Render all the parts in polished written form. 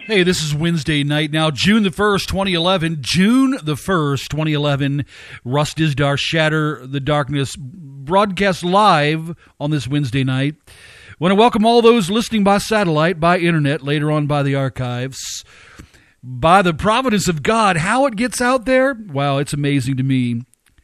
Hey, this is Wednesday night now, June the 1st, 2011. June the 1st, 2011. Russ Dizdar, Shatter the Darkness, broadcast live on this Wednesday night. Want to welcome all those listening by satellite, by internet, later on by the archives. By the providence of God, how it gets out there, wow, it's amazing to me.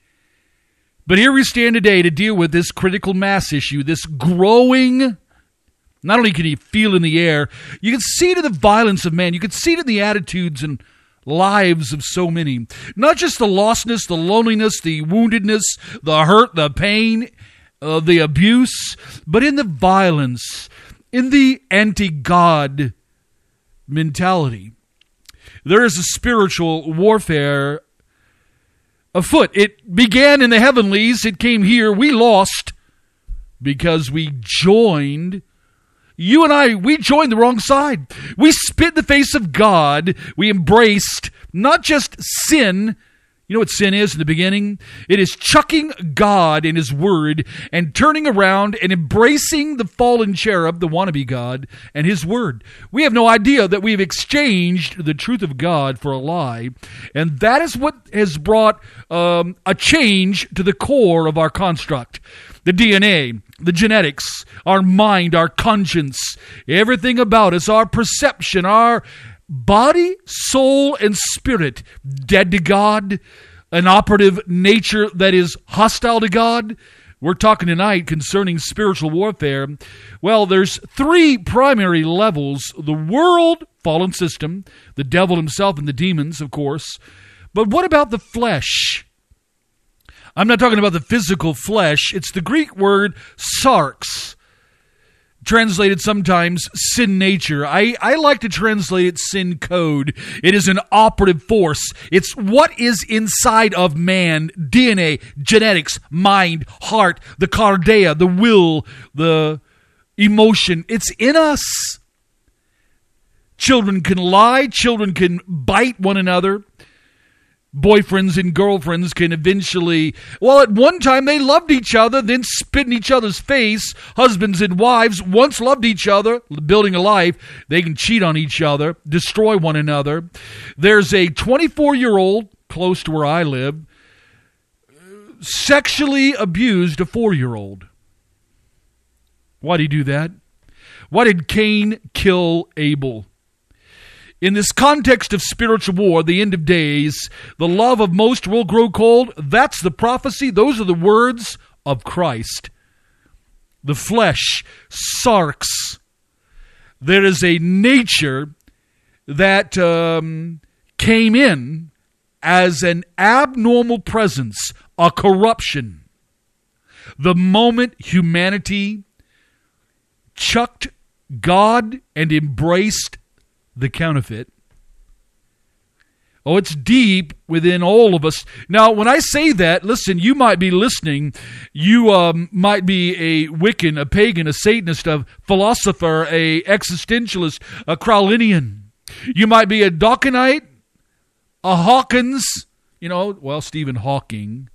But here we stand today to deal with this critical mass issue, this growing. Not only can you feel in the air, you can see it in the violence of man. You can see it in the attitudes and lives of so many. Not just the lostness, the loneliness, the woundedness, the hurt, the pain, the abuse, but in the violence, in the anti-God mentality. There is a spiritual warfare afoot. It began in the heavenlies. It came here. We lost because we joined. You and I, we joined the wrong side. We spit in the face of God. We embraced not just sin. You know what sin is in the beginning? It is chucking God and His Word and turning around and embracing the fallen cherub, the wannabe God, and His Word. We have no idea that we've exchanged the truth of God for a lie. And that is what has brought a change to the core of our construct. The DNA, the genetics, our mind, our conscience, everything about us, our perception, our body, soul, and spirit, dead to God, an operative nature that is hostile to God. We're talking tonight concerning spiritual warfare. Well, there's three primary levels: the world, fallen system, the devil himself and the demons, of course. But what about the flesh? I'm not talking about the physical flesh. It's the Greek word sarx, translated sometimes sin nature. I like to translate it sin code. It is an operative force. It's what is inside of man: DNA, genetics, mind, heart, the cardia, the will, the emotion. It's in us. Children can lie. Children can bite one another. Boyfriends and girlfriends can eventually, well, at one time they loved each other, then spit in each other's face. Husbands and wives once loved each other, building a life. They can cheat on each other, destroy one another. There's a 24-year-old, close to where I live, sexually abused a 4-year-old. Why did he do that? Why did Cain kill Abel? In this context of spiritual war, the end of days, the love of most will grow cold. That's the prophecy. Those are the words of Christ. The flesh, sarx. There is a nature that came in as an abnormal presence, a corruption. The moment humanity chucked God and embraced the counterfeit. Oh, it's deep within all of us. Now, when I say that, listen, you might be listening. You might be a Wiccan, a pagan, a Satanist, a philosopher, a existentialist, a Crowlinian. You might be a Dawkinite, a Hawkins, Stephen Hawking.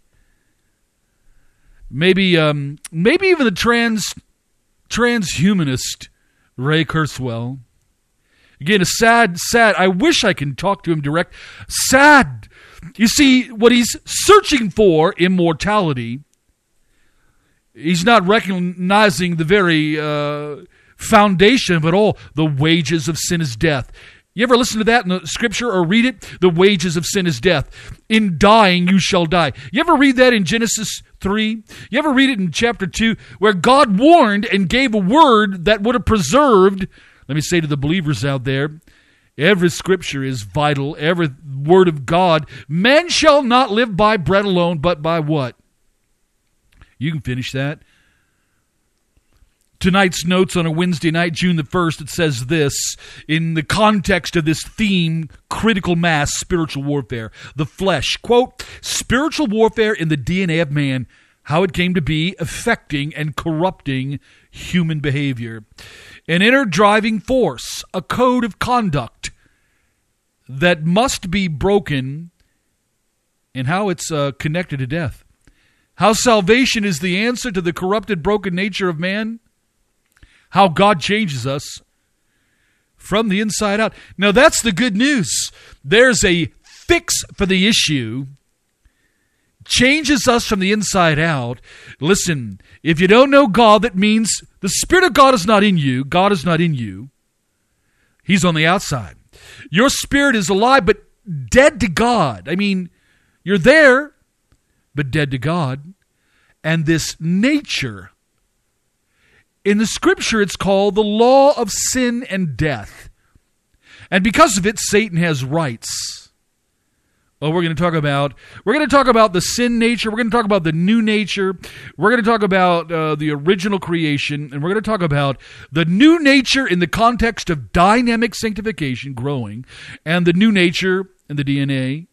Maybe even the transhumanist Ray Kurzweil. Again, a sad, I wish I can talk to him direct. Sad. You see, what he's searching for, immortality, he's not recognizing the very foundation of it all. The wages of sin is death. You ever listen to that in the scripture or read it? The wages of sin is death. In dying, you shall die. You ever read that in Genesis 3? You ever read it in chapter 2, where God warned and gave a word that would have preserved. Let me say to the believers out there, every scripture is vital, every word of God. Man shall not live by bread alone, but by what? You can finish that. Tonight's notes on a Wednesday night, June the 1st, it says this, in the context of this theme, critical mass, spiritual warfare, the flesh. Quote, spiritual warfare in the DNA of man, how it came to be, affecting and corrupting human behavior. An inner driving force, a code of conduct that must be broken, and how it's connected to death. How salvation is the answer to the corrupted, broken nature of man. How God changes us. from the inside out. Now, that's the good news. There's a fix for the issue. Changes us from the inside out. Listen, if you don't know God, that means the Spirit of God is not in you. God is not in you. He's on the outside. Your spirit is alive, but dead to God. I mean, you're there, but dead to God. And this nature, in the Scripture, it's called the law of sin and death. And because of it, Satan has rights. Well, we're going to talk about the sin nature. We're going to talk about the new nature. We're going to talk about the original creation. And we're going to talk about the new nature in the context of dynamic sanctification, growing, and the new nature and the DNA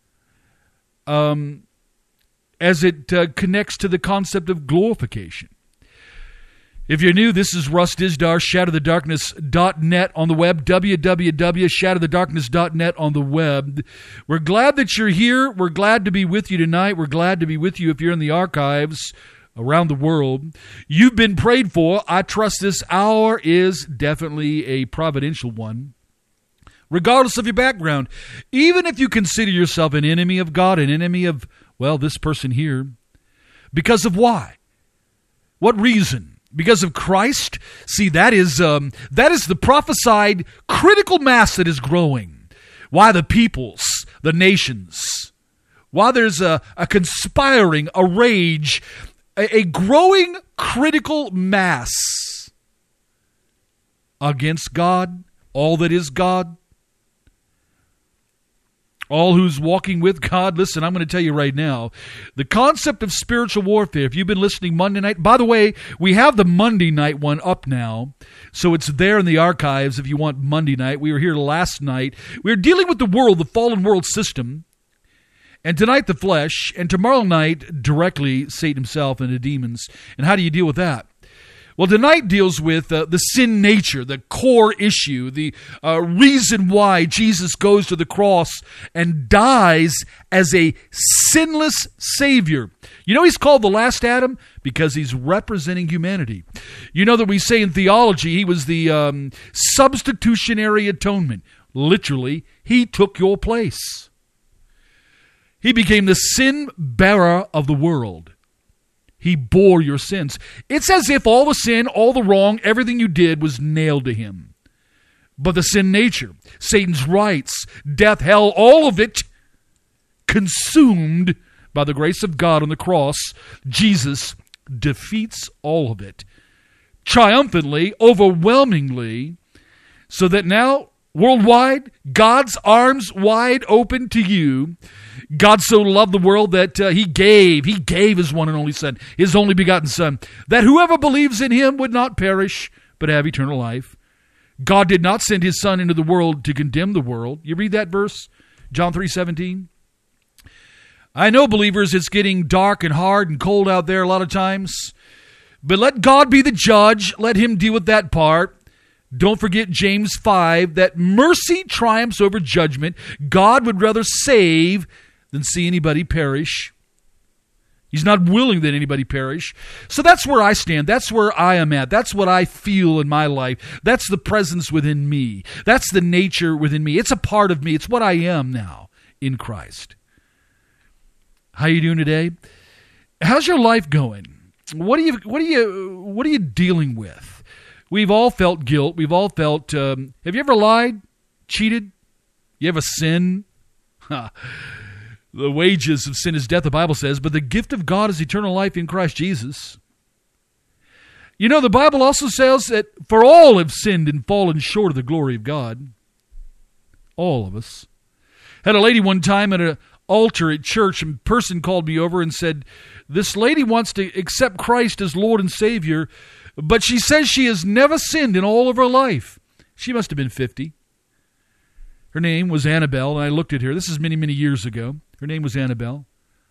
as it connects to the concept of glorification. If you're new, this is Russ Dizdar, shadowthedarkness.net on the web, www.shadowthedarkness.net on the web. We're glad that you're here. We're glad to be with you tonight. We're glad to be with you if you're in the archives around the world. You've been prayed for. I trust this hour is definitely a providential one. Regardless of your background, even if you consider yourself an enemy of God, an enemy of, well, this person here, because of why? What reason? Because of Christ? See, that is the prophesied critical mass that is growing. Why the peoples, the nations? Why there's a conspiring, a rage, a growing critical mass against God, all that is God, all who's walking with God. Listen, I'm going to tell you right now, the concept of spiritual warfare, if you've been listening Monday night, by the way, we have the Monday night one up now, so it's there in the archives if you want Monday night. We were here last night. We were dealing with the world, the fallen world system, and tonight the flesh, and tomorrow night directly Satan himself and the demons. And how do you deal with that? Well, tonight deals with the sin nature, the core issue, the reason why Jesus goes to the cross and dies as a sinless Savior. You know he's called the last Adam? Because he's representing humanity. You know that we say in theology he was the substitutionary atonement. Literally, he took your place. He became the sin bearer of the world. He bore your sins. It's as if all the sin, all the wrong, everything you did was nailed to him. But the sin nature, Satan's rights, death, hell, all of it consumed by the grace of God on the cross. Jesus defeats all of it triumphantly, overwhelmingly, so that now worldwide, God's arms wide open to you. God so loved the world that he gave his one and only Son, his only begotten Son, that whoever believes in him would not perish, but have eternal life. God did not send his Son into the world to condemn the world. You read that verse, John 3:17? I know, believers, it's getting dark and hard and cold out there a lot of times, but let God be the judge. Let him deal with that part. Don't forget James 5, that mercy triumphs over judgment. God would rather save than see anybody perish. He's not willing that anybody perish. So that's where I stand. That's where I am at. That's what I feel in my life. That's the presence within me. That's the nature within me. It's a part of me. It's what I am now in Christ. How you doing today? How's your life going? What are you dealing with? We've all felt guilt. We've all felt, have you ever lied? Cheated? You ever sinned? The wages of sin is death, the Bible says, but the gift of God is eternal life in Christ Jesus. You know, the Bible also says that for all have sinned and fallen short of the glory of God. All of us. Had a lady one time at an altar at church, and a person called me over and said, this lady wants to accept Christ as Lord and Savior, but she says she has never sinned in all of her life. She must have been 50. Her name was Annabelle, and I looked at her. This is many, many years ago. Her name was Annabelle.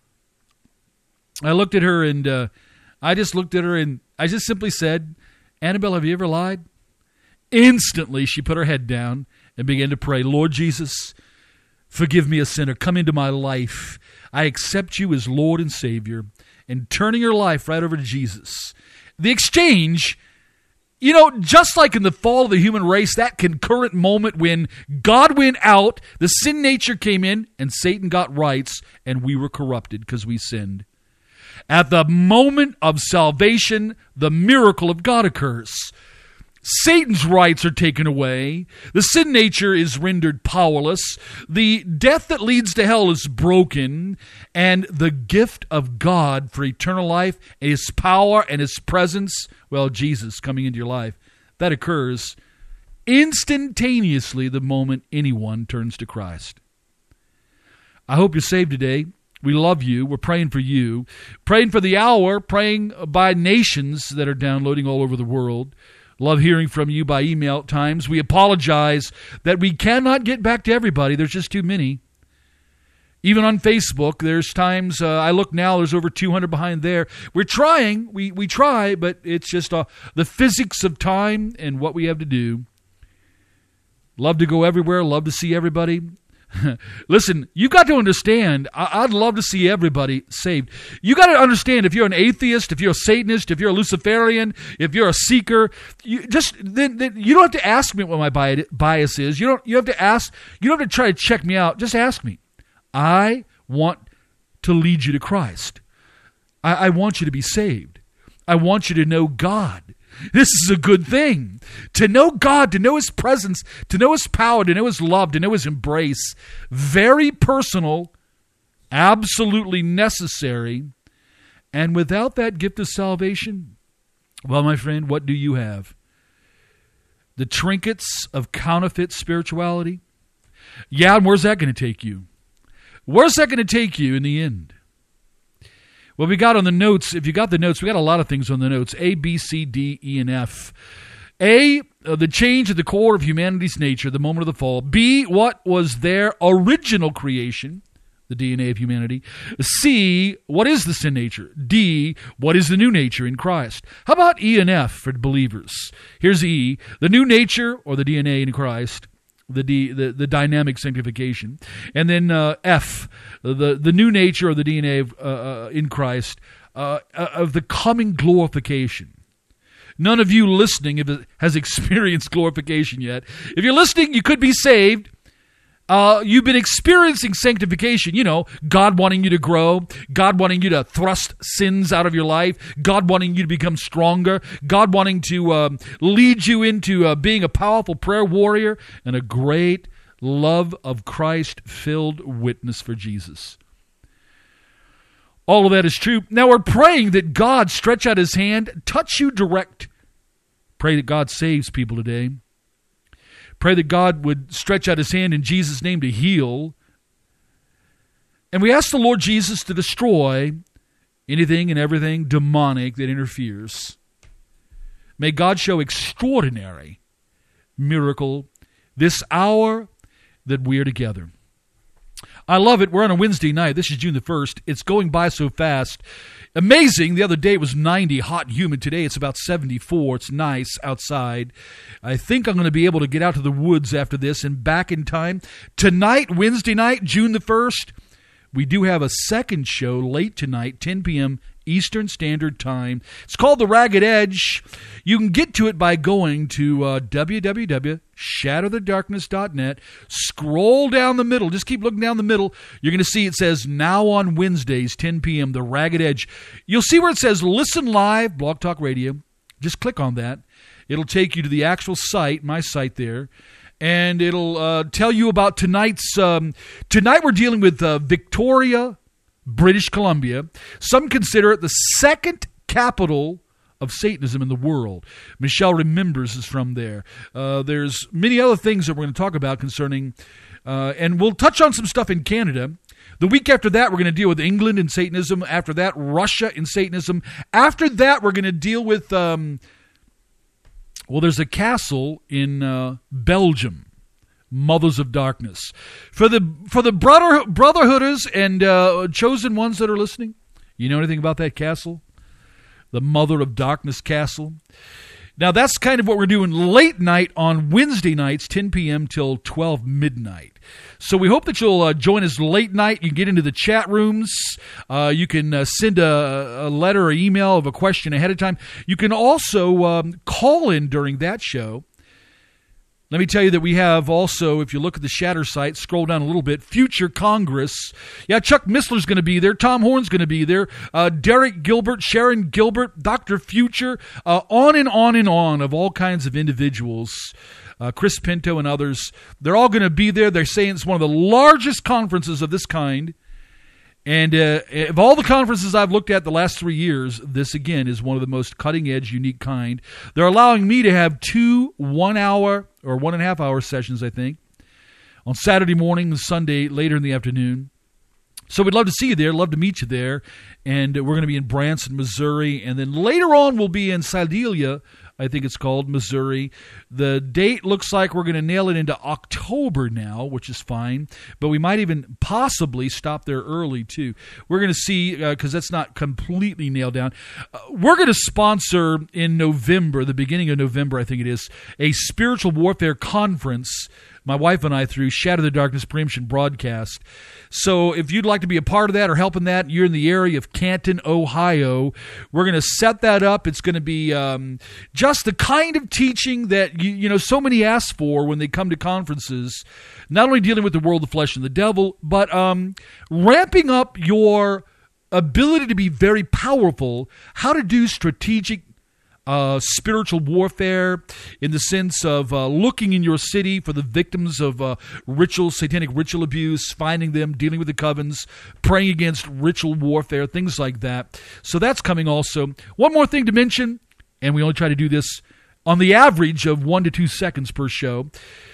I looked at her, and I just simply said, Annabelle, have you ever lied? Instantly, she put her head down and began to pray, Lord Jesus, forgive me a sinner. Come into my life. I accept you as Lord and Savior. And turning her life right over to Jesus. The exchange, Just like in the fall of the human race, that concurrent moment when God went out, the sin nature came in, and Satan got rights, and we were corrupted because we sinned. At the moment of salvation, the miracle of God occurs. Satan's rights are taken away. The sin nature is rendered powerless. The death that leads to hell is broken. And the gift of God for eternal life, His power and His presence, Jesus coming into your life, that occurs instantaneously the moment anyone turns to Christ. I hope you're saved today. We love you. We're praying for you. Praying for the hour. Praying by nations that are downloading all over the world. Love hearing from you by email at times. We apologize that we cannot get back to everybody. There's just too many. Even on Facebook, there's times, I look now, there's over 200 behind there. We're trying. We try, but it's just the physics of time and what we have to do. Love to go everywhere. Love to see everybody. Listen, you got to understand, I'd love to see everybody saved. You got to understand, if you're an atheist, if you're a Satanist, if you're a Luciferian, if you're a seeker, you don't have to ask me what my bias is. You don't have to try to check me out. Just ask me. I want to lead you to Christ. I want you to be saved. I want you to know God. This is a good thing. To know God, to know His presence, to know His power, to know His love, to know His embrace. Very personal, absolutely necessary. And without that gift of salvation, my friend, what do you have? The trinkets of counterfeit spirituality? Yeah, and where's that going to take you? Where's that going to take you in the end? Well, we got on the notes, if you got the notes, we got a lot of things on the notes. A, B, C, D, E, and F. A, the change at the core of humanity's nature, the moment of the fall. B, what was their original creation, the DNA of humanity. C, what is the sin nature? D, what is the new nature in Christ? How about E and F for believers? Here's E, the new nature or the DNA in Christ. The dynamic sanctification. And then F, the new nature of the DNA in Christ, of the coming glorification. None of you listening has experienced glorification yet. If you're listening, you could be saved. You've been experiencing sanctification, God wanting you to grow, God wanting you to thrust sins out of your life, God wanting you to become stronger, God wanting to lead you into being a powerful prayer warrior and a great love of Christ-filled witness for Jesus. All of that is true. Now we're praying that God stretch out His hand, touch you direct. Pray that God saves people today. Pray that God would stretch out His hand in Jesus' name to heal. And we ask the Lord Jesus to destroy anything and everything demonic that interferes. May God show extraordinary miracle this hour that we are together. I love it. We're on a Wednesday night. This is June the 1st. It's going by so fast. Amazing. The other day it was 90, hot, humid. Today it's about 74. It's nice outside. I think I'm going to be able to get out to the woods after this and back in time. Tonight, Wednesday night, June the 1st, we do have a second show late tonight, 10 p.m. Eastern Standard Time. It's called The Ragged Edge. You can get to it by going to www.shadowthedarkness.net. Scroll down the middle. Just keep looking down the middle. You're going to see it says now on Wednesdays, 10 p.m., The Ragged Edge. You'll see where it says Listen Live, Blog Talk Radio. Just click on that. It'll take you to the actual site, my site there. And it'll tell you about tonight's... tonight we're dealing with Victoria, British Columbia. Some consider it the second capital of Satanism in the world. Michelle Remembers is from there. There's many other things that we're going to talk about concerning, and we'll touch on some stuff in Canada. The week after that, we're going to deal with England and Satanism. After that, Russia and Satanism. After that, we're going to deal with, there's a castle in Belgium. Mothers of Darkness. For the brotherhooders and chosen ones that are listening, you know anything about that castle? The Mother of Darkness Castle. Now that's kind of what we're doing late night on Wednesday nights, 10 p.m. till 12 midnight. So we hope that you'll join us late night. You can get into the chat rooms. You can send a letter or email of a question ahead of time. You can also call in during that show. Let me tell you that we have also, if you look at the Shatter site, scroll down a little bit, Future Congress. Yeah, Chuck Missler's going to be there. Tom Horn's going to be there. Derek Gilbert, Sharon Gilbert, Dr. Future, on and on and on of all kinds of individuals. Chris Pinto and others. They're all going to be there. They're saying it's one of the largest conferences of this kind. And of all the conferences I've looked at the last 3 years, this, again, is one of the most cutting-edge, unique kind. They're allowing me to have 2 1-hour or 1.5-hour sessions, I think, on Saturday morning and Sunday later in the afternoon. So we'd love to see you there, love to meet you there. And we're going to be in Branson, Missouri. And then later on, we'll be in Sedalia, I think it's called, Missouri. The date looks like we're going to nail it into October now, which is fine. But we might even possibly stop there early, too. We're going to see, because that's not completely nailed down. We're going to sponsor in November, the beginning of November, I think it is, a spiritual warfare conference, my wife and I, through Shatter the Darkness Preemption Broadcast. So if you'd like to be a part of that or help in that, you're in the area of Canton, Ohio, we're going to set that up. It's going to be just the kind of teaching that you know so many ask for when they come to conferences, not only dealing with the world, the flesh, and the devil, but ramping up your ability to be very powerful, how to do strategic spiritual warfare in the sense of looking in your city for the victims of satanic ritual abuse, finding them, dealing with the covens, praying against ritual warfare, things like that. So that's coming also. One more thing to mention, and we only try to do this on the average of 1 to 2 seconds per show.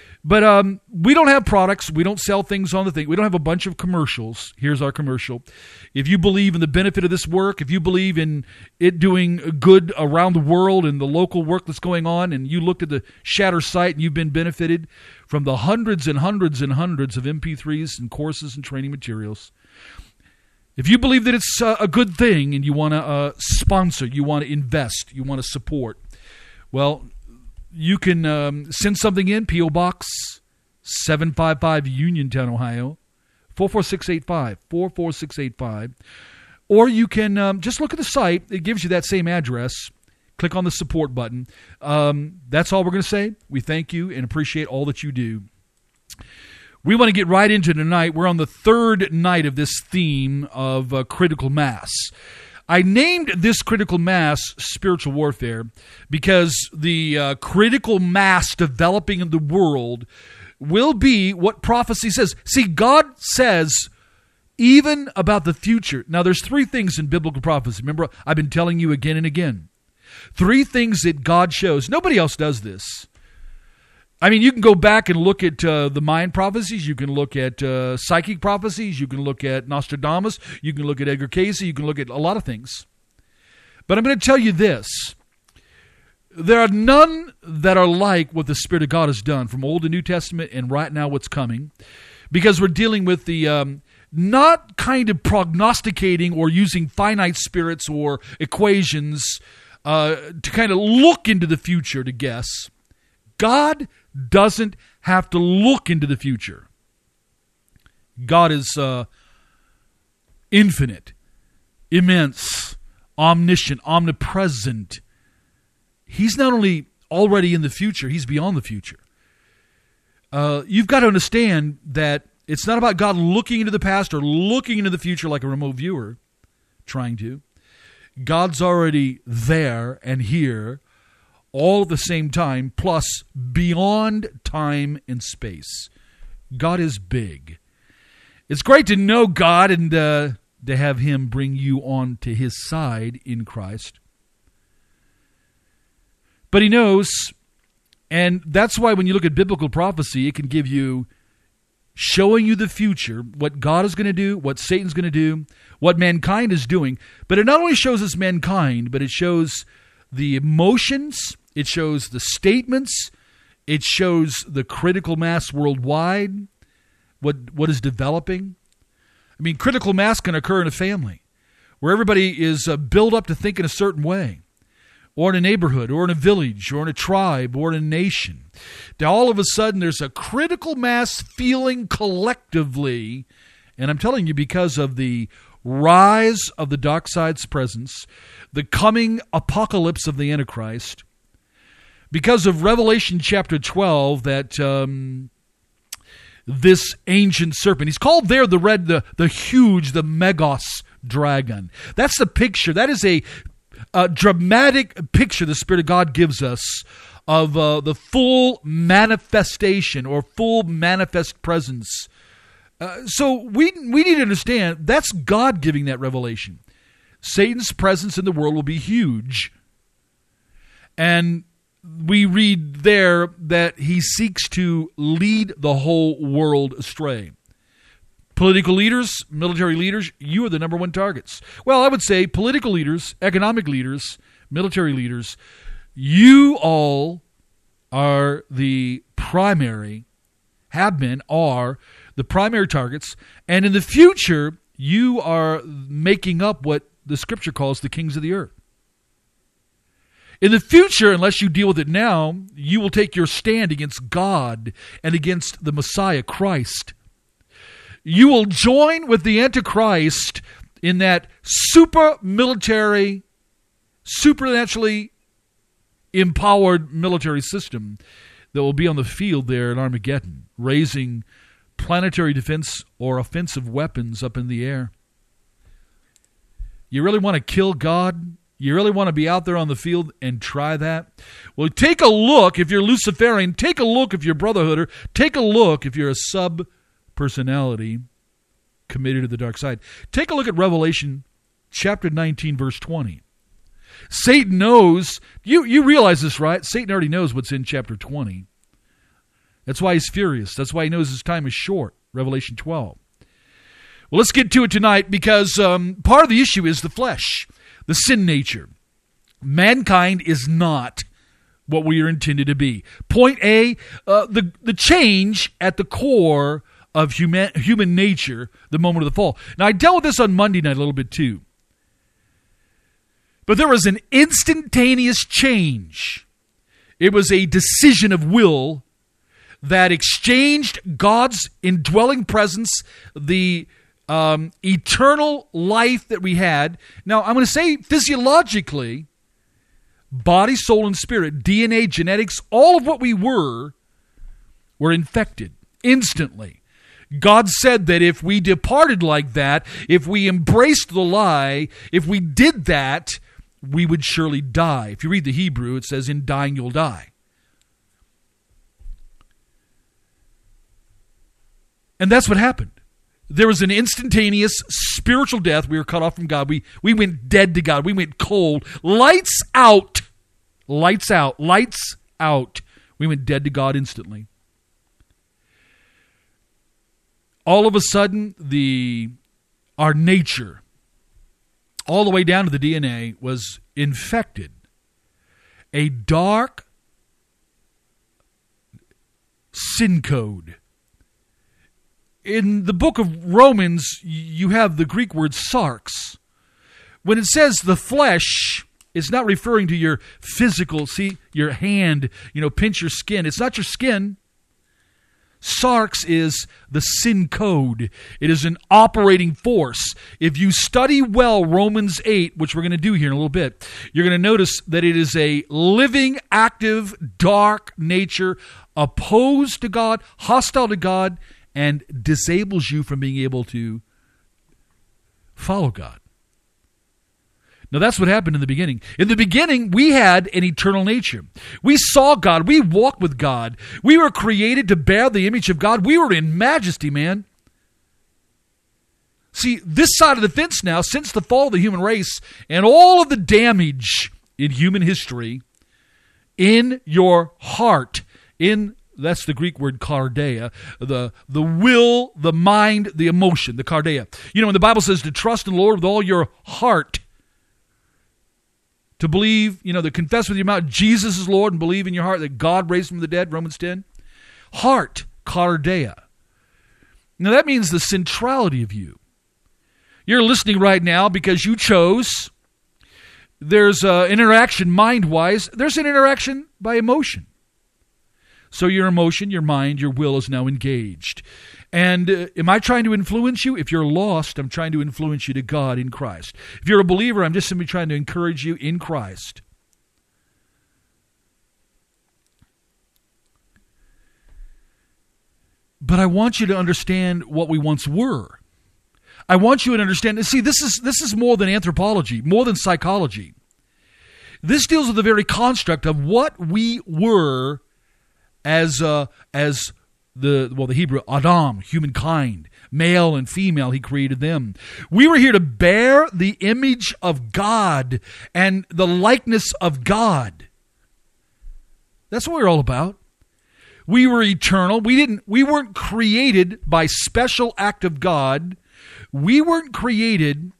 But we don't have products. We don't sell things on the thing. We don't have a bunch of commercials. Here's our commercial. If you believe in the benefit of this work, if you believe in it doing good around the world and the local work that's going on, and you looked at the Shatter site and you've been benefited from the hundreds and hundreds and hundreds of MP3s and courses and training materials, if you believe that it's a good thing and you want to sponsor, you want to invest, you want to support, well, you can send something in, P.O. Box 755, Uniontown, Ohio, 44685, 44685. Or you can just look at the site. It gives you that same address. Click on the support button. That's all we're going to say. We thank you and appreciate all that you do. We want to get right into tonight. We're on the third night of this theme of critical mass. I named this critical mass spiritual warfare because the critical mass developing in the world will be what prophecy says. See, God says even about the future. Now, there's 3 things in biblical prophecy. Remember, I've been telling you again and again. 3 things that God shows. Nobody else does this. I mean, you can go back and look at the Mayan prophecies. You can look at psychic prophecies. You can look at Nostradamus. You can look at Edgar Cayce. You can look at a lot of things. But I'm going to tell you this. There are none that are like what the Spirit of God has done from Old and New Testament and right now what's coming. Because we're dealing with the not kind of prognosticating or using finite spirits or equations to kind of look into the future to guess. God doesn't have to look into the future. God is infinite, immense, omniscient, omnipresent. He's not only already in the future, he's beyond the future. You've got to understand that it's not about God looking into the past or looking into the future like a remote viewer trying to. God's already there and here all at the same time, plus beyond time and space. God is big. It's great to know God and to have Him bring you on to His side in Christ. But He knows, and that's why when you look at biblical prophecy, it can give you, showing you the future, what God is going to do, what Satan's going to do, what mankind is doing. But it not only shows us mankind, but it shows the emotions, it shows the statements, it shows the critical mass worldwide, what is developing. I mean, critical mass can occur in a family where everybody is built up to think in a certain way. or in a neighborhood, or in a village, or in a tribe, or in a nation. Now, all of a sudden, there's a critical mass feeling collectively, and I'm telling you, because of the rise of the dark side's presence, the coming apocalypse of the Antichrist, because of Revelation chapter 12, that this ancient serpent, he's called there the huge, the Megos dragon. That's the picture. That is a dramatic picture the Spirit of God gives us of the full manifestation or full manifest presence. So we need to understand that's God giving that revelation. Satan's presence in the world will be huge. And we read there that he seeks to lead the whole world astray. Political leaders, military leaders, you are the number one targets. Well, I would say political leaders, economic leaders, military leaders, you all are the primary, have been, are the primary targets. And in the future, you are making up what the Scripture calls the kings of the earth. In the future, unless you deal with it now, you will take your stand against God and against the Messiah, Christ. You will join with the Antichrist in that super military, supernaturally empowered military system that will be on the field there in Armageddon, raising planetary defense or offensive weapons up in the air. You really want to kill God? You really want to be out there on the field and try that? Well, take a look if you're Luciferian. Take a look if you're Brotherhooder. Take a look if you're a sub-personality committed to the dark side. Take a look at Revelation chapter 19, verse 20. Satan knows, you realize this, right? Satan already knows what's in chapter 20. That's why he's furious. That's why he knows his time is short. Revelation 12. Well, let's get to it tonight because part of the issue is the flesh, the sin nature. Mankind is not what we are intended to be. Point A, the change at the core of human nature, the moment of the fall. Now, I dealt with this on Monday night a little bit too. But there was an instantaneous change. It was a decision of will that exchanged God's indwelling presence, the eternal life that we had. Now, I'm going to say physiologically, body, soul, and spirit, DNA, genetics, all of what we were infected instantly. God said that if we departed like that, if we embraced the lie, if we did that, we would surely die. If you read the Hebrew, it says, in dying you'll die. And that's what happened. There was an instantaneous spiritual death. We were cut off from God. We went dead to God. We went cold. Lights out. Lights out. Lights out. We went dead to God instantly. All of a sudden, our nature, all the way down to the DNA, was infected. A dark sin code. In the book of Romans, you have the Greek word sarx. When it says the flesh, it's not referring to your physical, see, your hand, pinch your skin. It's not your skin. Sarx is the sin code. It is an operating force. If you study well Romans 8, which we're going to do here in a little bit, you're going to notice that it is a living, active, dark nature, opposed to God, hostile to God, and disables you from being able to follow God. Now, that's what happened in the beginning. In the beginning, we had an eternal nature. We saw God. We walked with God. We were created to bear the image of God. We were in majesty, man. See, this side of the fence now, since the fall of the human race and all of the damage in human history, in your heart, that's the Greek word cardia, the will, the mind, the emotion, the cardia. When the Bible says to trust in the Lord with all your heart, to believe, to confess with your mouth Jesus is Lord and believe in your heart that God raised him from the dead, Romans 10. Heart, cardia. Now that means the centrality of you. You're listening right now because you chose there's an interaction mind-wise. There's an interaction by emotion. So your emotion, your mind, your will is now engaged. And am I trying to influence you? If you're lost, I'm trying to influence you to God in Christ. If you're a believer, I'm just simply trying to encourage you in Christ. But I want you to understand what we once were. I want you to understand. See, this is more than anthropology, more than psychology. This deals with the very construct of what we were as the Hebrew Adam, humankind, male and female. He created them. We were here to bear the image of God and the likeness of God. That's what we're all about. We were eternal. We weren't created by special act of God. We weren't created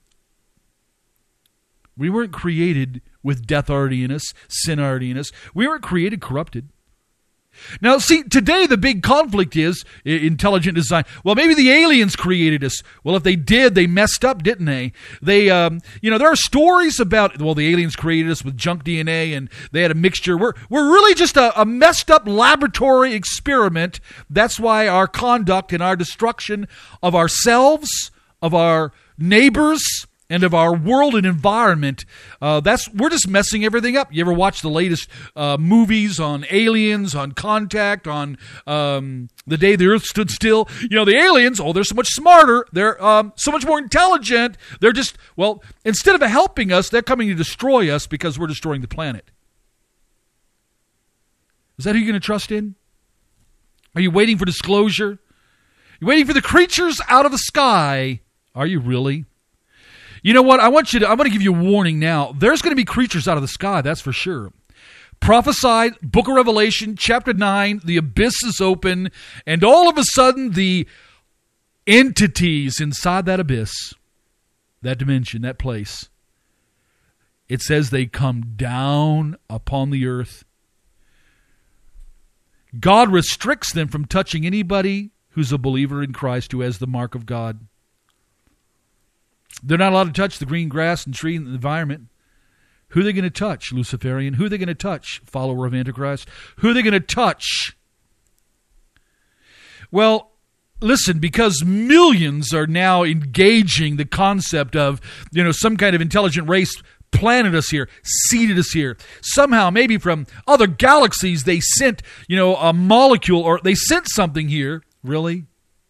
with death already in us, sin already in us. We weren't created corrupted. Now, see, today the big conflict is intelligent design. Well, maybe the aliens created us. Well, if they did, they messed up, didn't they? There are stories about, the aliens created us with junk DNA and they had a mixture. We're really just a messed up laboratory experiment. That's why our conduct and our destruction of ourselves, of our neighbors, and of our world and environment, we're just messing everything up. You ever watch the latest movies on aliens, on Contact, on The Day the Earth Stood Still? The aliens, they're so much smarter. They're so much more intelligent. They're just, instead of helping us, they're coming to destroy us because we're destroying the planet. Is that who you're going to trust in? Are you waiting for disclosure? You're waiting for the creatures out of the sky. Are you really? You know what? I'm going to give you a warning now. There's going to be creatures out of the sky, that's for sure. Prophesied, Book of Revelation, chapter 9, the abyss is open, and all of a sudden the entities inside that abyss, that dimension, that place, it says they come down upon the earth. God restricts them from touching anybody who's a believer in Christ, who has the mark of God. They're not allowed to touch the green grass and tree and the environment. Who are they going to touch? Luciferian. Who are they going to touch? Follower of Antichrist. Who are they going to touch? Well, listen, because millions are now engaging the concept of, some kind of intelligent race planted us here, seeded us here. Somehow, maybe from other galaxies, they sent, a molecule, or they sent something here. Really?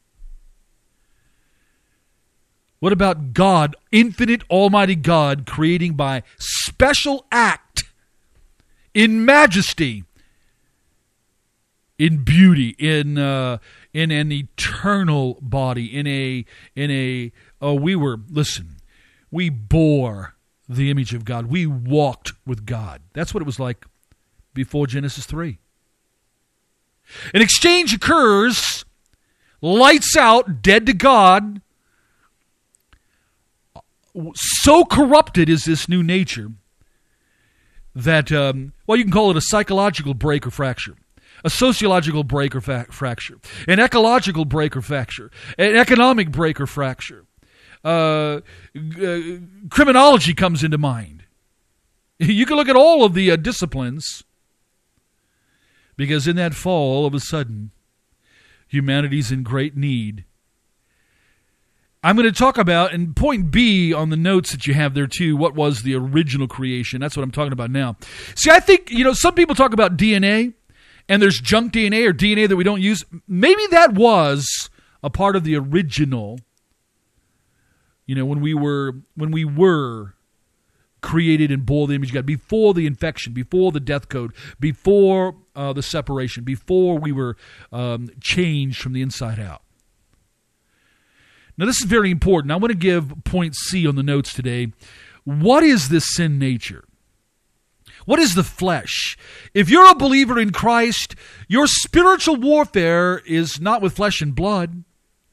What about God, infinite, almighty God, creating by special act, in majesty, in beauty, in an eternal body, we bore the image of God. We walked with God. That's what it was like before Genesis 3. An exchange occurs, lights out, dead to God. So corrupted is this new nature that, you can call it a psychological break or fracture, a sociological break or fracture, an ecological break or fracture, an economic break or fracture. Criminology comes into mind. You can look at all of the disciplines, because in that fall, all of a sudden, humanity's in great need. I'm going to talk about, and point B on the notes that you have there too, what was the original creation. That's what I'm talking about now. See, I think, some people talk about DNA, and there's junk DNA or DNA that we don't use. Maybe that was a part of the original, when we were created and bore the image of God, before the infection, before the death code, before the separation, before we were changed from the inside out. Now, this is very important. I want to give point C on the notes today. What is this sin nature? What is the flesh? If you're a believer in Christ, your spiritual warfare is not with flesh and blood.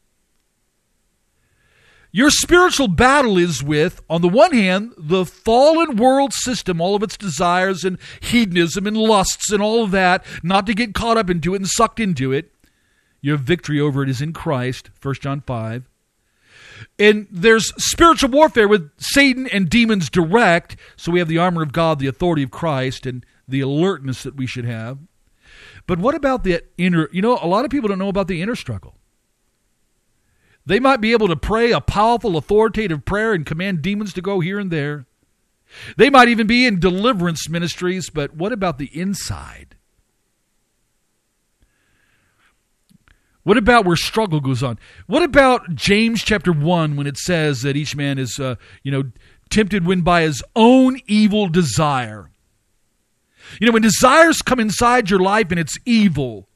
Your spiritual battle is with, on the one hand, the fallen world system, all of its desires and hedonism and lusts and all of that, not to get caught up into it and sucked into it. Your victory over it is in Christ, 1 John 5. And there's spiritual warfare with Satan and demons direct. So we have the armor of God, the authority of Christ, and the alertness that we should have. But what about the inner? You know, a lot of people don't know about the inner struggle. They might be able to pray a powerful, authoritative prayer and command demons to go here and there. They might even be in deliverance ministries, but what about the inside? What about where struggle goes on? What about James chapter 1 when it says that each man is, tempted when by his own evil desire? You know, when desires come inside your life and it's evil.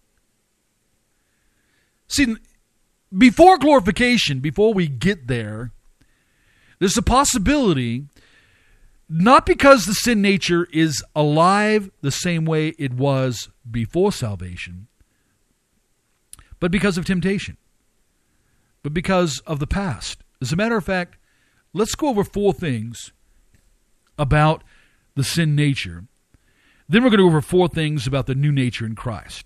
See, before glorification, before we get there, there's a possibility, not because the sin nature is alive the same way it was before salvation, but because of temptation, but because of the past. As a matter of fact, let's go over 4 things about the sin nature. Then we're going to go over 4 things about the new nature in Christ.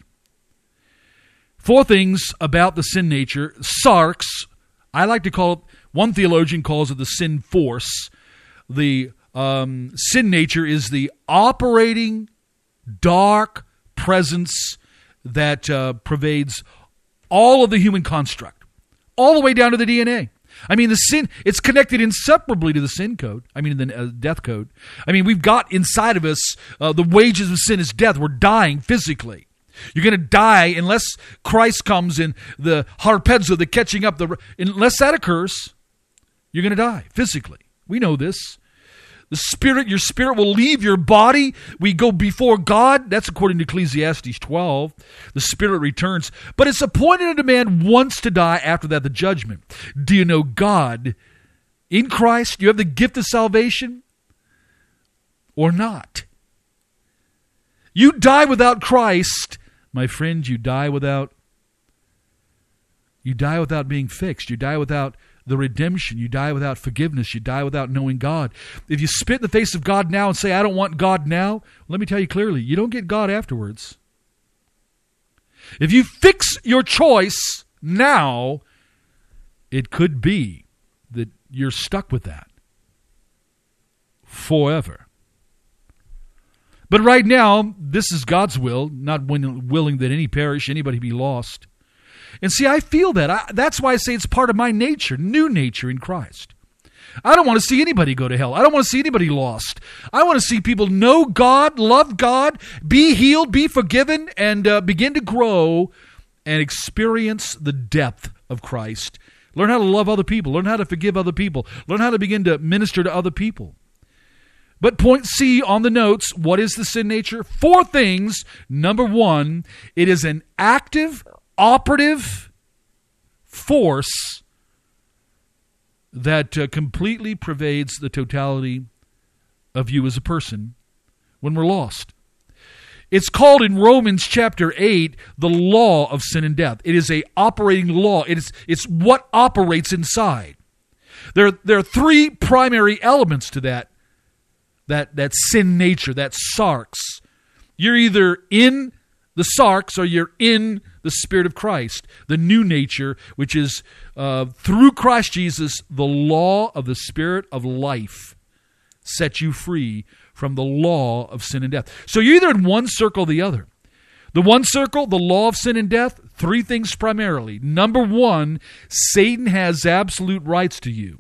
4 things about the sin nature. Sarx, I like to call it, one theologian calls it the sin force. The sin nature is the operating dark presence that pervades all of the human construct, all the way down to the DNA. I mean, the sin, it's connected inseparably to the sin code. I mean, the death code. I mean, we've got inside of us, the wages of sin is death. We're dying physically. You're going to die unless Christ comes in the harpazo, the catching up, unless that occurs, you're going to die physically. We know this. The spirit, your spirit will leave your body. We go before God. That's according to Ecclesiastes 12. The spirit returns. But it's appointed unto man once to die, after that the judgment. Do you know God in Christ? Do you have the gift of salvation or not? You die without Christ, my friend, you die without being fixed. You die without the redemption. You die without forgiveness. You die without knowing God. If you spit in the face of God now and say, I don't want God now, let me tell you clearly, you don't get God afterwards. If you fix your choice now, it could be that you're stuck with that forever. But right now, this is God's will, not willing that any perish, anybody be lost. And see, I feel that. That's why I say it's part of my nature, new nature in Christ. I don't want to see anybody go to hell. I don't want to see anybody lost. I want to see people know God, love God, be healed, be forgiven, and begin to grow and experience the depth of Christ. Learn how to love other people. Learn how to forgive other people. Learn how to begin to minister to other people. But point C on the notes, what is the sin nature? 4 things. Number 1, it is an active, operative force that completely pervades the totality of you as a person when we're lost. It's called in Romans chapter 8 the law of sin and death. It is a operating law. It's what operates inside. There are 3 primary elements to that sin nature, that sarx. You're either in the sarx or you're in the Spirit of Christ, the new nature, which is through Christ Jesus, the law of the Spirit of life set you free from the law of sin and death. So you're either in one circle or the other. The one circle, the law of sin and death, 3 things primarily. Number 1, Satan has absolute rights to you.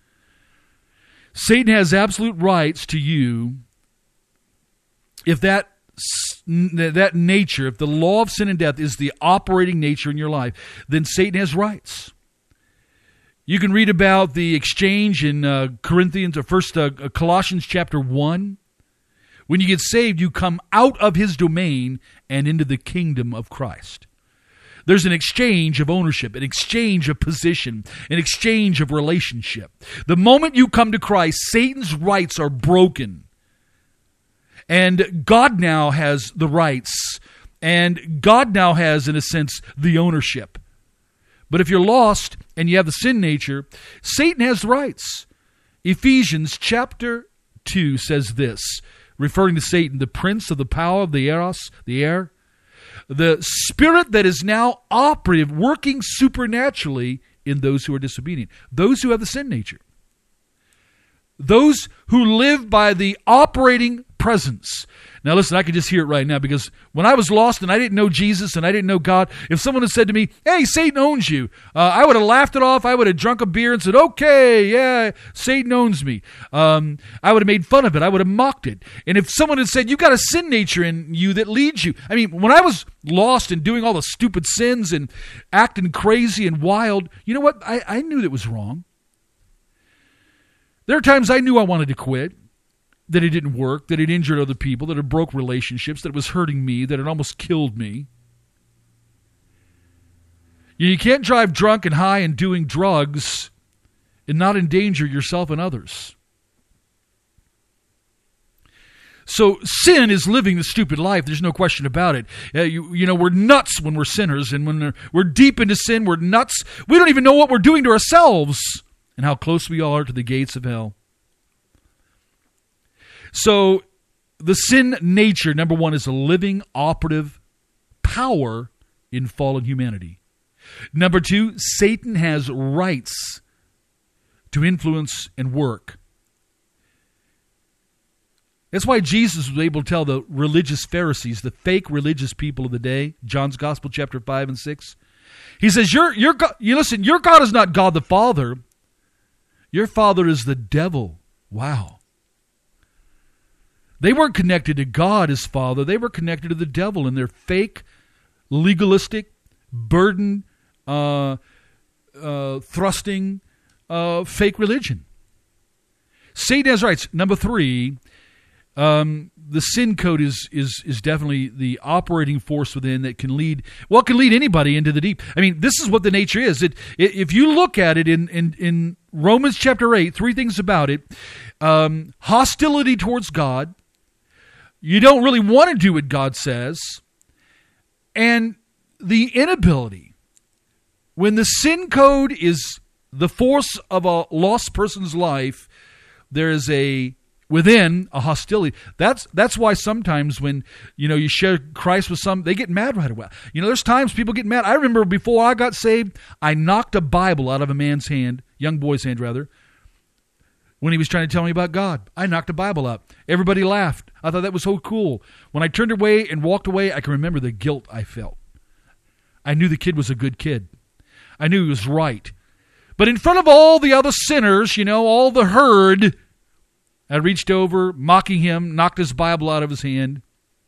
Satan has absolute rights to you if that nature, if the law of sin and death is the operating nature in your life, then Satan has rights. You can read about the exchange in Colossians chapter 1. When you get saved, you come out of his domain and into the kingdom of Christ. There's an exchange of ownership, an exchange of position, an exchange of relationship. The moment you come to Christ, Satan's rights are broken. And God now has the rights. And God now has, in a sense, the ownership. But if you're lost and you have the sin nature, Satan has the rights. Ephesians chapter 2 says this, referring to Satan, the prince of the power of the eros, the air, the spirit that is now operative, working supernaturally in those who are disobedient, those who have the sin nature, those who live by the operating presence. Now listen, I can just hear it right now, because when I was lost and I didn't know Jesus and I didn't know God, if someone had said to me, hey, Satan owns you, I would have laughed it off. I would have drunk a beer and said, okay, yeah, Satan owns me. I would have made fun of it. I would have mocked it. And if someone had said, you've got a sin nature in you that leads you. I mean, when I was lost and doing all the stupid sins and acting crazy and wild, you know what? I knew that was wrong. There are times I knew I wanted to quit, that it didn't work, that it injured other people, that it broke relationships, that it was hurting me, that it almost killed me. You can't drive drunk and high and doing drugs and not endanger yourself and others. So sin is living the stupid life. There's no question about it. You know, we're nuts when we're sinners, and when we're deep into sin, we're nuts. We don't even know what we're doing to ourselves and how close we are to the gates of hell. So the sin nature, number one, is a living, operative power in fallen humanity. Number two, Satan has rights to influence and work. That's why Jesus was able to tell the religious Pharisees, the fake religious people of the day, John's Gospel, chapter 5 and 6. He says, your God, listen, your God is not God the Father. Your father is the devil. Wow. They weren't connected to God as Father. They were connected to the devil in their fake, legalistic, burden thrusting, fake religion. Satan has rights. Number three, the sin code is definitely the operating force within that can lead anybody into the deep. I mean, this is what the nature is. If you look at it in Romans chapter 8, three things about it. Hostility towards God. You don't really want to do what God says. And the inability. When the sin code is the force of a lost person's life, there is within a hostility. That's why sometimes when you share Christ with some, they get mad right away. There's times people get mad. I remember before I got saved, I knocked a Bible out of a man's hand, young boy's hand rather, when he was trying to tell me about God. I knocked a Bible out. Everybody laughed. I thought that was so cool. When I turned away and walked away, I can remember the guilt I felt. I knew the kid was a good kid. I knew he was right. But in front of all the other sinners, all the herd, I reached over, mocking him, knocked his Bible out of his hand.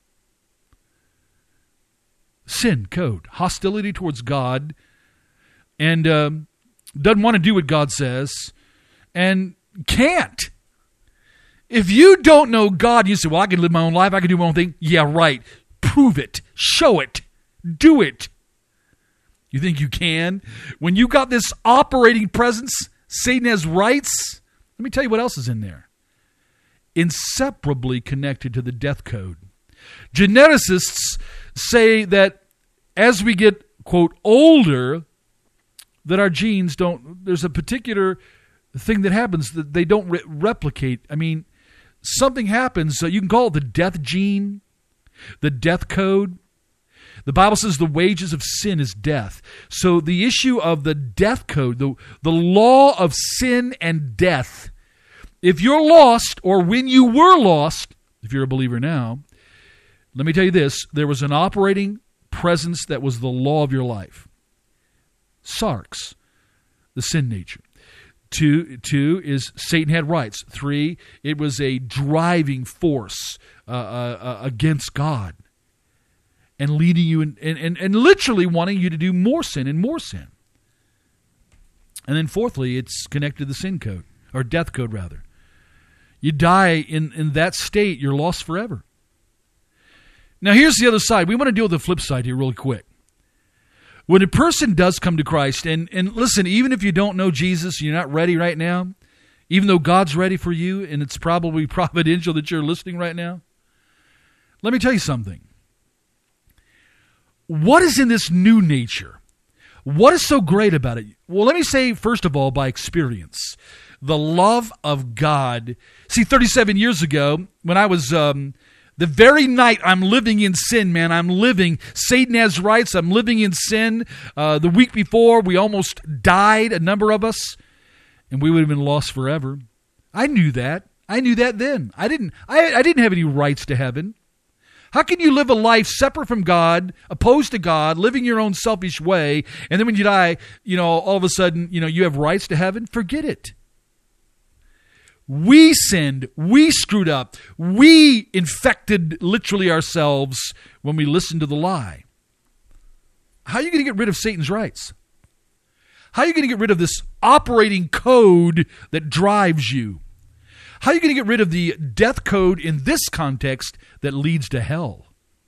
Sin code, hostility towards God, and doesn't want to do what God says, and can't. If you don't know God, you say, well, I can live my own life, I can do my own thing. Yeah, right. Prove it. Show it. Do it. You think you can? When you got this operating presence, Satan has rights. Let me tell you what else is in there. Inseparably connected to the death code. Geneticists say that as we get, quote, older, that our genes there's a particular thing that happens that they don't replicate. I mean, something happens, you can call it the death gene, the death code. The Bible says the wages of sin is death. So the issue of the death code, the law of sin and death, if you're lost, or when you were lost, if you're a believer now, let me tell you this, there was an operating presence that was the law of your life. Sarx, the sin nature. Two is Satan had rights. Three, it was a driving force against God and leading you and literally wanting you to do more sin and more sin. And then fourthly, it's connected to the sin code, or death code rather. You die in that state, you're lost forever. Now here's the other side. We want to deal with the flip side here really quick. When a person does come to Christ, and listen, even if you don't know Jesus, you're not ready right now, even though God's ready for you, and it's probably providential that you're listening right now, let me tell you something. What is in this new nature? What is so great about it? Well, let me say, first of all, by experience, the love of God. See, 37 years ago, when I was, The very night I'm living in sin, man, Satan has rights, I'm living in sin. The week before, we almost died, a number of us, and we would have been lost forever. I knew that. I knew that then. I didn't have any rights to heaven. How can you live a life separate from God, opposed to God, living your own selfish way, and then when you die, all of a sudden, you have rights to heaven? Forget it. We sinned. We screwed up. We infected literally ourselves when we listened to the lie. How are you going to get rid of Satan's rights? How are you going to get rid of this operating code that drives you? How are you going to get rid of the death code in this context that leads to hell?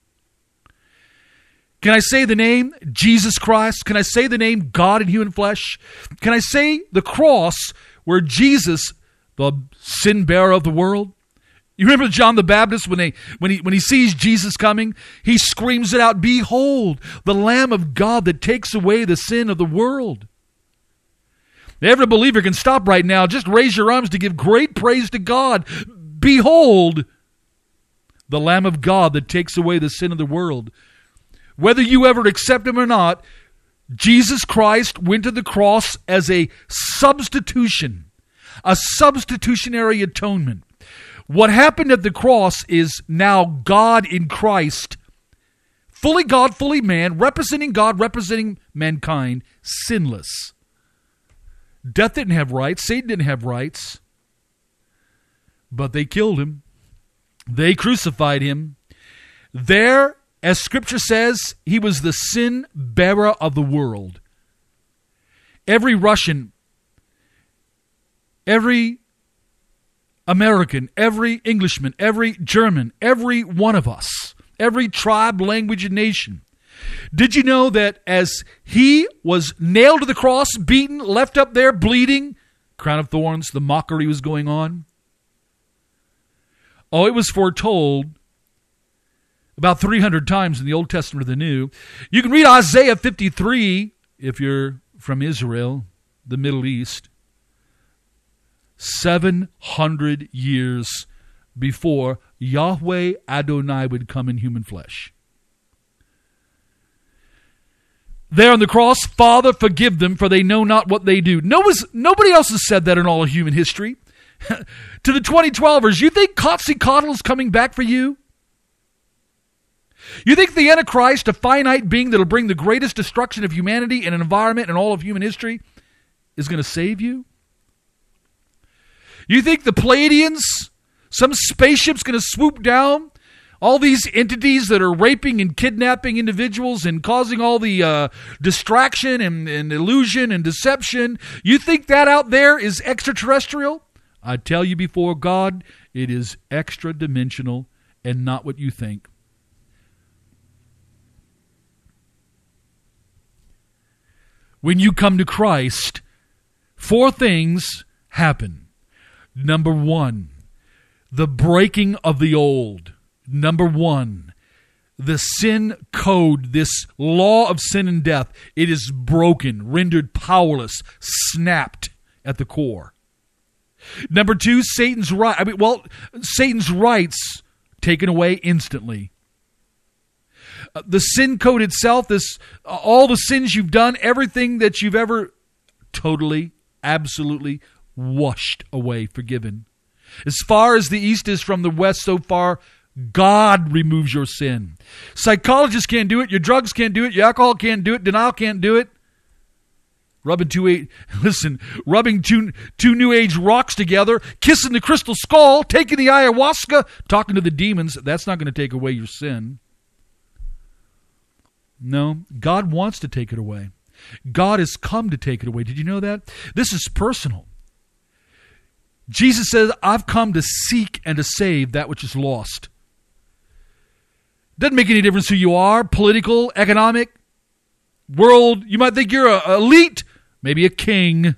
Can I say the name Jesus Christ? Can I say the name God in human flesh? Can I say the cross where Jesus, the sin bearer of the world? You remember John the Baptist when he sees Jesus coming, he screams it out, "Behold, the Lamb of God that takes away the sin of the world." Every believer can stop right now. Just raise your arms to give great praise to God. Behold, the Lamb of God that takes away the sin of the world. Whether you ever accept him or not, Jesus Christ went to the cross as a substitution, a substitutionary atonement. What happened at the cross is now God in Christ, fully God, fully man, representing God, representing mankind, sinless. Death didn't have rights. Satan didn't have rights. But they killed him. They crucified him. There, as Scripture says, he was the sin bearer of the world. Every Russian, every American, every Englishman, every German, every one of us, every tribe, language, and nation. Did you know that as he was nailed to the cross, beaten, left up there, bleeding, crown of thorns, the mockery was going on? Oh, it was foretold about 300 times in the Old Testament of the New. You can read Isaiah 53 if you're from Israel, the Middle East. 700 years before Yahweh Adonai would come in human flesh. There on the cross, "Father, forgive them, for they know not what they do." Nobody else has said that in all of human history. To the 2012ers, you think Quetzalcoatl is coming back for you? You think the Antichrist, a finite being that will bring the greatest destruction of humanity and an environment and all of human history, is going to save you? You think the Pleiadians, some spaceship's going to swoop down? All these entities that are raping and kidnapping individuals and causing all the distraction and illusion and deception. You think that out there is extraterrestrial? I tell you before God, it is extra-dimensional and not what you think. When you come to Christ, 4 things happen. Number 1, the breaking of the old. Number 1, the sin code, this law of sin and death, it is broken, rendered powerless, snapped at the core. Number 2, Satan's rights taken away instantly. The sin code itself, all the sins you've done, everything that you've ever totally, absolutely washed away, forgiven. As far as the east is from the west, so far God removes your sin. Psychologists can't do it. Your drugs can't do it. Your alcohol can't do it. Denial can't do it. Rubbing two New Age rocks together, kissing the crystal skull, taking the ayahuasca, talking to the demons, that's not going to take away your sin. No, God wants to take it away. God has come to take it away. Did you know that? This is personal. Jesus says, "I've come to seek and to save that which is lost." Doesn't make any difference who you are, political, economic, world. You might think you're an elite, maybe a king.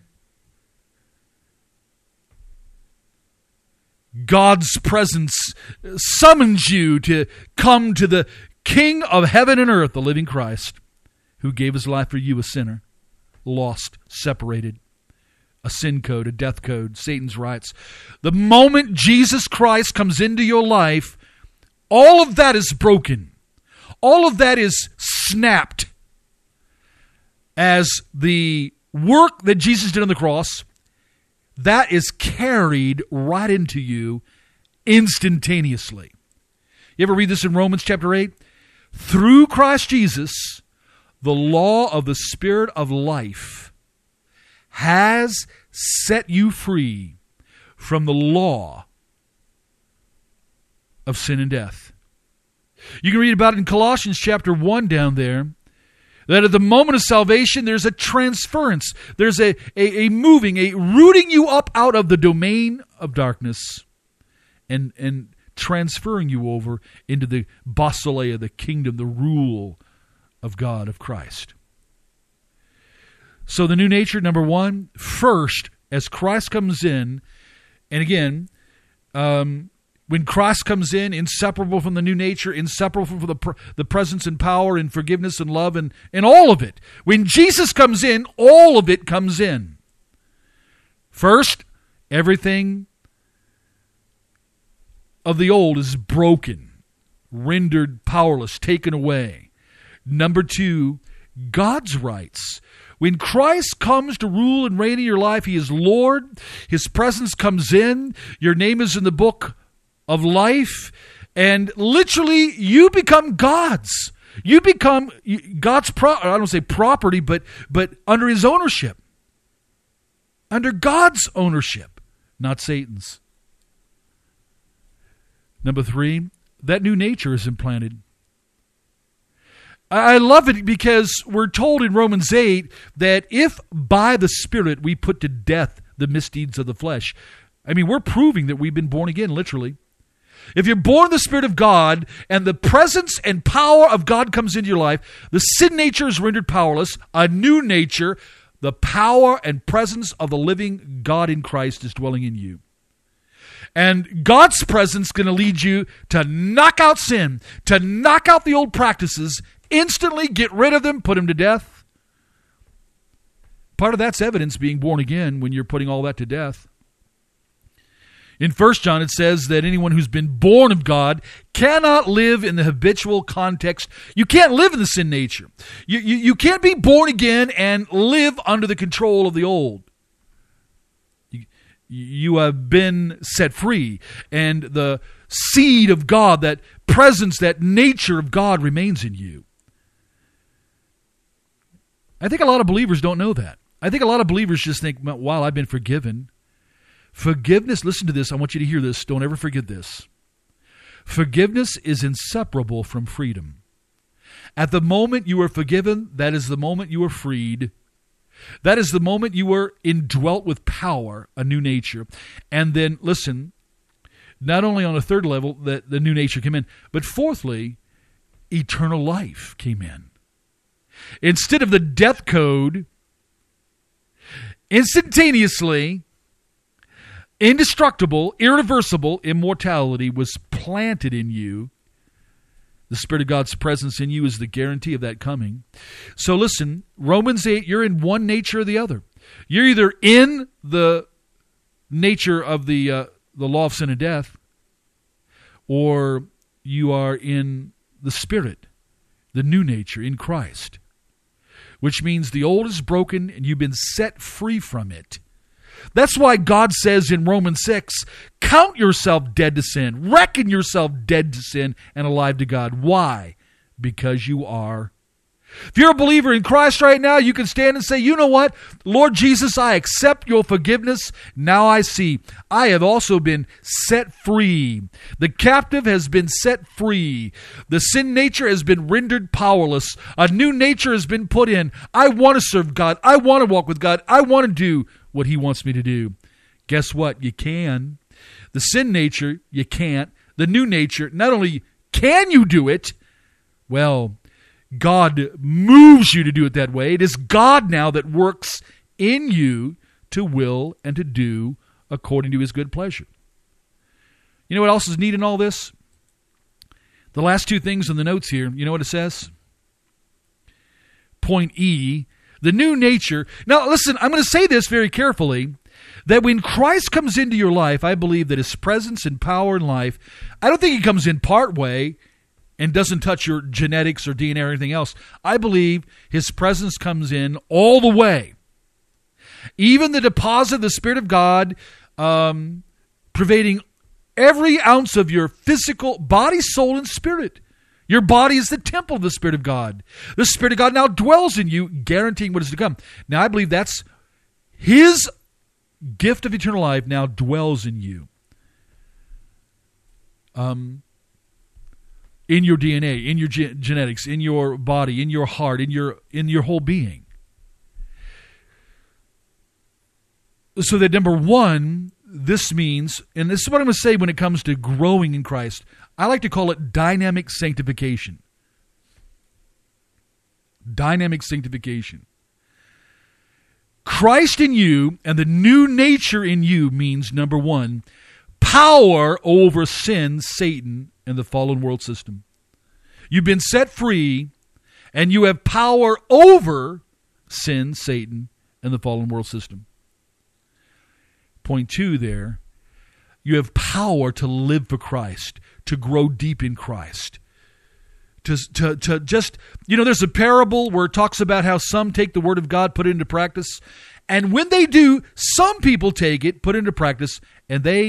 God's presence summons you to come to the King of heaven and earth, the living Christ, who gave his life for you, a sinner, lost, separated, a sin code, a death code, Satan's rights. The moment Jesus Christ comes into your life, All of that is broken. All of that is snapped as the work that Jesus did on the cross, that is carried right into you instantaneously. You ever read this in Romans chapter 8? Through Christ Jesus, the law of the Spirit of life has set you free from the law of sin and death. You can read about it in Colossians chapter 1 down there, that at the moment of salvation, there's a transference. There's a moving, a rooting you up out of the domain of darkness and transferring you over into the basileia, the kingdom, the rule of God, of Christ. So the new nature, number one, first, as Christ comes in, and again, when Christ comes in, inseparable from the new nature, inseparable from the presence and power and forgiveness and love and all of it. When Jesus comes in, all of it comes in. First, everything of the old is broken, rendered powerless, taken away. Number two, God's rights. When Christ comes to rule and reign in your life, He is Lord. His presence comes in. Your name is in the book of life. And literally, you become God's. You become God's, I don't say property, but under His ownership. Under God's ownership, not Satan's. Number three, that new nature is implanted. I love it because we're told in Romans 8 that if by the Spirit we put to death the misdeeds of the flesh, I mean, we're proving that we've been born again, literally. If you're born of the Spirit of God and the presence and power of God comes into your life, the sin nature is rendered powerless, a new nature, the power and presence of the living God in Christ is dwelling in you. And God's presence is going to lead you to knock out sin, to knock out the old practices, instantly get rid of them, put them to death. Part of that's evidence being born again when you're putting all that to death. In 1 John it says that anyone who's been born of God cannot live in the habitual context. You can't live in the sin nature. You can't be born again and live under the control of the old. You have been set free, and the seed of God, that presence, that nature of God remains in you. I think a lot of believers don't know that. I think a lot of believers just think, wow, I've been forgiven. Forgiveness, listen to this, I want you to hear this, don't ever forget this. Forgiveness is inseparable from freedom. At the moment you are forgiven, that is the moment you are freed. That is the moment you were indwelt with power, a new nature. And then, listen, not only on a third level that the new nature came in, but fourthly, eternal life came in. Instead of the death code, instantaneously, indestructible, irreversible immortality was planted in you. The Spirit of God's presence in you is the guarantee of that coming. So listen, Romans 8, you're in one nature or the other. You're either in the nature of the law of sin and death, or you are in the Spirit, the new nature in Christ, which means the old is broken and you've been set free from it. That's why God says in Romans 6, count yourself dead to sin. Reckon yourself dead to sin and alive to God. Why? Because you are. If you're a believer in Christ right now, you can stand and say, you know what? Lord Jesus, I accept your forgiveness. Now I see. I have also been set free. The captive has been set free. The sin nature has been rendered powerless. A new nature has been put in. I want to serve God. I want to walk with God. I want to do what He wants me to do. Guess what? You can. The sin nature, you can't. The new nature, not only can you do it, well, God moves you to do it that way. It is God now that works in you to will and to do according to His good pleasure. You know what else is neat in all this? The last two things in the notes here, you know what it says? Point E, the new nature. Now listen, I'm going to say this very carefully. That when Christ comes into your life, I believe that his presence and power in life, I don't think he comes in part way and doesn't touch your genetics or DNA or anything else. I believe his presence comes in all the way. Even the deposit of the Spirit of God pervading every ounce of your physical body, soul, and spirit. Your body is the temple of the Spirit of God. The Spirit of God now dwells in you, guaranteeing what is to come. Now, I believe that's his gift of eternal life now dwells in you. In your DNA, in your genetics, in your body, in your heart, in your whole being. So that number one, this means, and this is what I'm going to say when it comes to growing in Christ, I like to call it dynamic sanctification. Dynamic sanctification. Christ in you and the new nature in you means, number one, power over sin, Satan, and the fallen world system. You've been set free, and you have power over sin, Satan, and the fallen world system. Point two there, you have power to live for Christ, to grow deep in Christ. To just, there's a parable where it talks about how some take the word of God, put it into practice. And when they do, some people take it, put it into practice, and they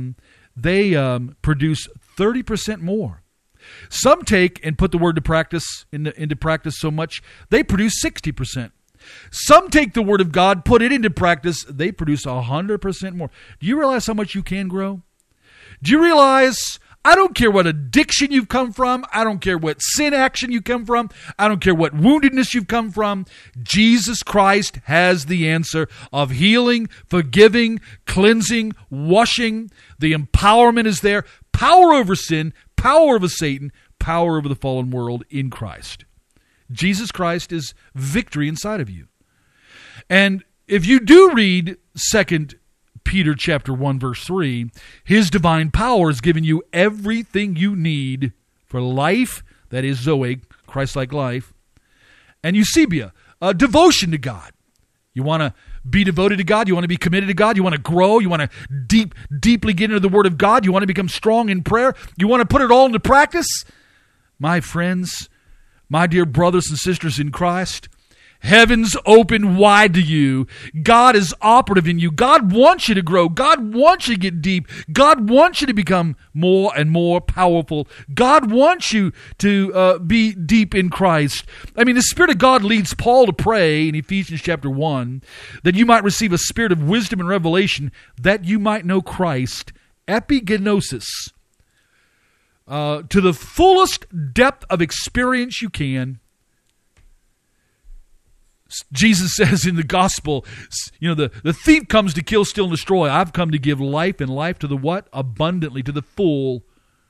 produce 30% more. Some take and put the word to practice into practice so much, they produce 60%. Some take the word of God, put it into practice, they produce 100% more. Do you realize how much you can grow? Do you realize, I don't care what addiction you've come from, I don't care what sin action you come from, I don't care what woundedness you've come from, Jesus Christ has the answer of healing, forgiving, cleansing, washing. The empowerment is there. Power over sin, power over Satan, power over the fallen world in Christ. Jesus Christ is victory inside of you. And if you do read 2 Peter chapter 1, verse 3, his divine power has given you everything you need for life, that is Zoe, Christ-like life, and eusebia, a devotion to God. You want to be devoted to God? You want to be committed to God? You want to grow? You want to deeply get into the Word of God? You want to become strong in prayer? You want to put it all into practice? My friends, my dear brothers and sisters in Christ, heavens open wide to you. God is operative in you. God wants you to grow. God wants you to get deep. God wants you to become more and more powerful. God wants you to be deep in Christ. I mean, the Spirit of God leads Paul to pray in Ephesians chapter 1 that you might receive a spirit of wisdom and revelation, that you might know Christ, epigenosis, to the fullest depth of experience you can. Jesus says in the gospel, the thief comes to kill, steal, and destroy. I've come to give life, and life to the what? Abundantly, to the full.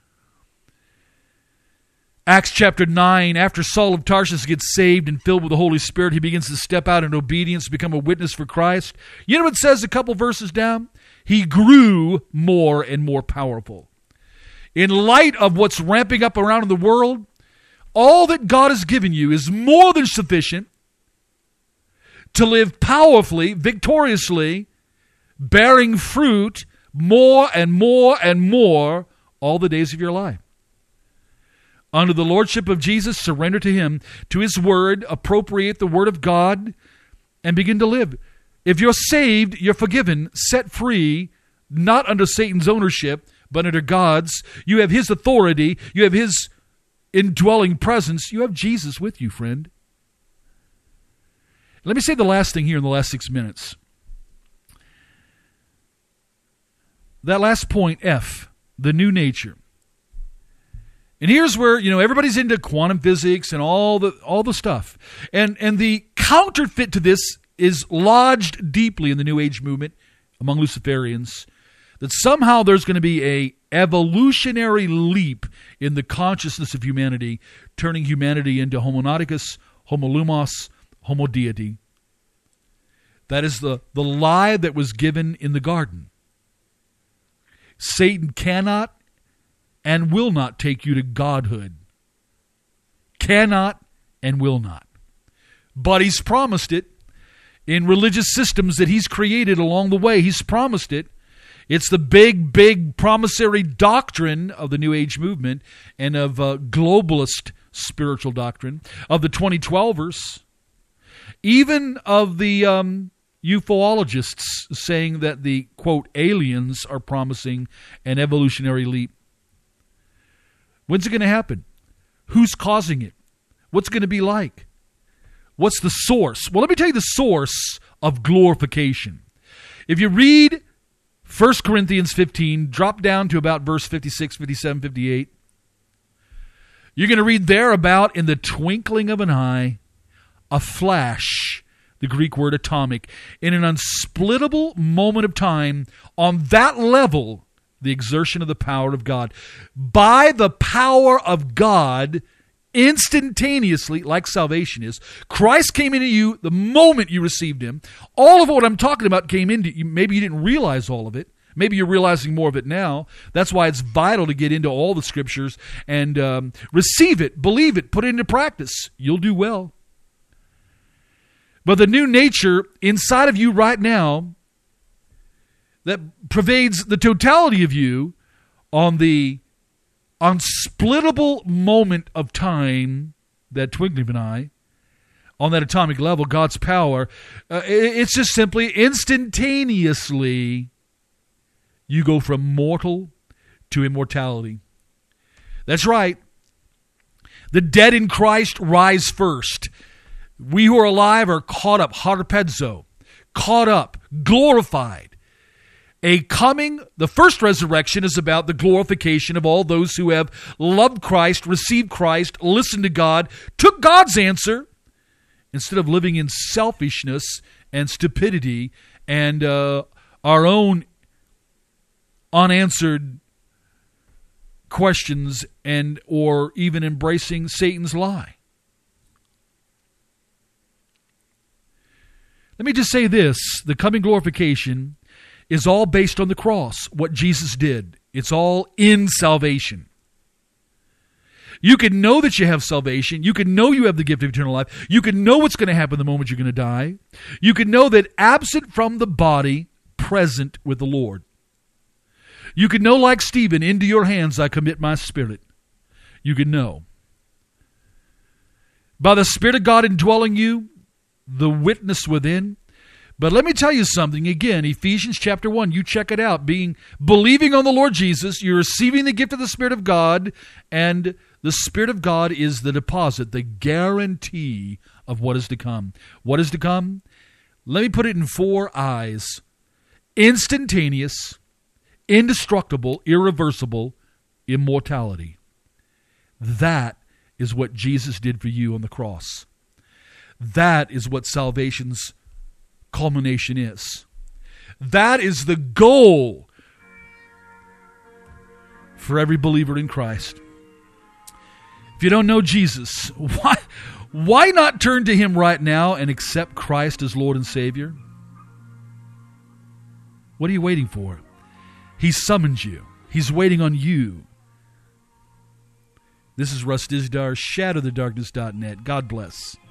Acts chapter 9, after Saul of Tarsus gets saved and filled with the Holy Spirit, he begins to step out in obedience, become a witness for Christ. You know what it says a couple verses down? He grew more and more powerful. In light of what's ramping up around in the world, all that God has given you is more than sufficient to live powerfully, victoriously, bearing fruit more and more and more all the days of your life. Under the lordship of Jesus, surrender to him, to his word, appropriate the word of God, and begin to live. If you're saved, you're forgiven, set free, not under Satan's ownership, but under God's. You have his authority. You have his indwelling presence. You have Jesus with you, friend. Let me say the last thing here in the last 6 minutes. That last point, F, the new nature. And here's where, everybody's into quantum physics and all the stuff. And the counterfeit to this is lodged deeply in the New Age movement among Luciferians, that somehow there's going to be a evolutionary leap in the consciousness of humanity, turning humanity into homo nauticus, homo lumos, homo deity. That is the lie that was given in the garden. Satan cannot and will not take you to godhood. Cannot and will not. But he's promised it. in religious systems that he's created along the way. He's promised it. It's the big promissory doctrine of the New Age movement and of globalist spiritual doctrine, of the 2012ers, even of the ufologists saying that the, quote, aliens are promising an evolutionary leap. When's it going to happen? Who's causing it? What's it going to be like? What's the source? Well, let me tell you the source of glorification. If you read 1 Corinthians 15, drop down to about verse 56, 57, 58, you're going to read there about in the twinkling of an eye, a flash, the Greek word atomic, in an unsplittable moment of time, on that level, the exertion of the power of God. By the power of God, instantaneously, like salvation is, Christ came into you the moment you received him. All of what I'm talking about came into you. Maybe you didn't realize all of it. Maybe you're realizing more of it now. That's why it's vital to get into all the scriptures and receive it, believe it, put it into practice. You'll do well. But the new nature inside of you right now that pervades the totality of you on the unsplittable moment of time, that twinkling of an eye, on that atomic level, God's power, it's just simply instantaneously you go from mortal to immortality. That's right. The dead in Christ rise first. We who are alive are caught up, harpazo, caught up, glorified. The first resurrection is about the glorification of all those who have loved Christ, received Christ, listened to God, took God's answer, instead of living in selfishness and stupidity and our own unanswered questions and or even embracing Satan's lie. Let me just say this, the coming glorification is all based on the cross, what Jesus did. It's all in salvation. You can know that you have salvation. You can know you have the gift of eternal life. You can know what's going to happen the moment you're going to die. You can know that absent from the body, present with the Lord. You can know, like Stephen, into your hands I commit my spirit. You can know. By the Spirit of God indwelling you, the witness within. But let me tell you something again, Ephesians chapter 1, you check it out. Believing on the Lord Jesus, you're receiving the gift of the Spirit of God, and the Spirit of God is the deposit, the guarantee of what is to come. What is to come? Let me put it in 4 eyes. Instantaneous, indestructible, irreversible immortality. That is what Jesus did for you on the cross. That is what salvation's culmination is. That is the goal for every believer in Christ. If you don't know Jesus, why not turn to him right now and accept Christ as Lord and Savior? What are you waiting for? He summoned you. He's waiting on you. This is Russ Dizdar, shadowthedarkness.net. God bless.